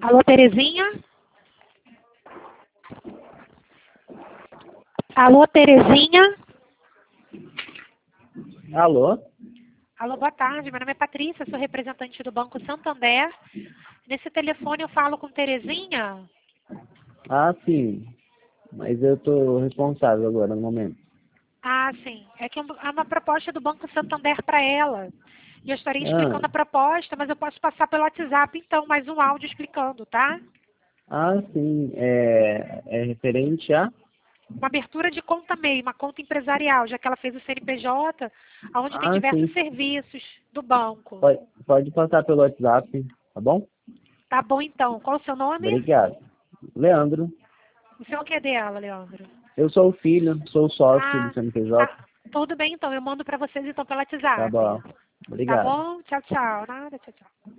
Alô, Terezinha? Alô, Terezinha? Alô? Alô, boa tarde. Meu nome é Patrícia, sou representante do Banco Santander. Nesse telefone eu falo com Terezinha? Ah, sim. Mas eu tô responsável agora no momento. Ah, sim. É que é uma proposta do Banco Santander para ela. E eu estaria Ah, explicando a proposta, mas eu posso passar pelo WhatsApp, então, mais um áudio explicando, tá? sim. É referente a... Uma abertura de conta MEI, uma conta empresarial, já que ela fez o CNPJ, onde tem Ah, diversos sim. serviços do banco. Pode passar pelo WhatsApp, tá bom? Tá bom, então. Qual o seu nome? Obrigado. Leandro, O seu que é dela, Leandro? eu sou o filho, sou o sócio do Ah, CNPJ. tá. Tudo bem, então. Eu mando para vocês, então, pelo Tá WhatsApp. bom. Tá Obrigado. bom? Tchau, tchau. Nada, tchau, tchau.